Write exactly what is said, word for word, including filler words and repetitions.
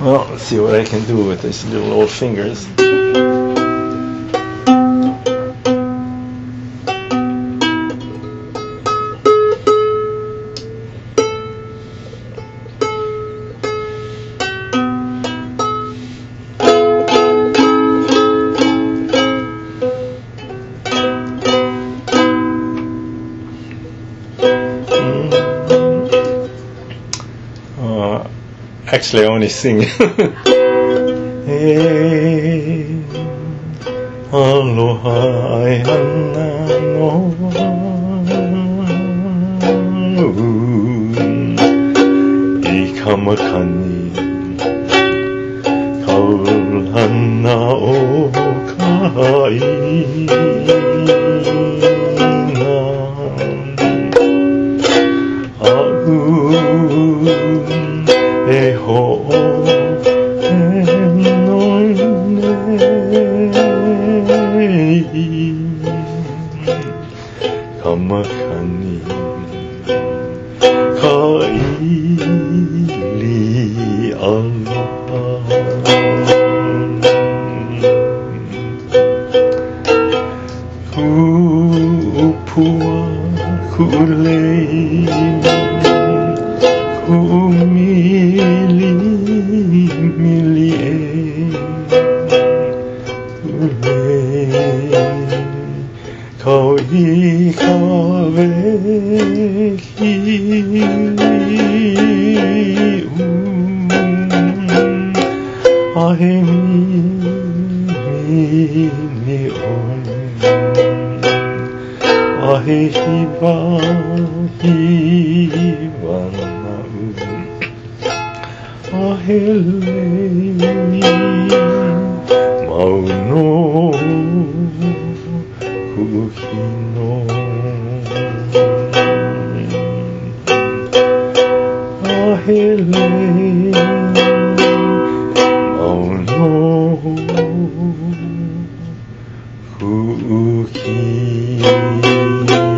Well, let's see what I can do with these little old fingers. Uh, actually, I only sing. Hey, aloha e hana noa, I kamakani, kaulana o kaina, au e ho'o kamakani kaili aloha kupua kulei kumili mili e kau I kaweki ahe mini oi ahe hiba hiba nau ahe lei mauno kuhino ahe lei mauno kuhino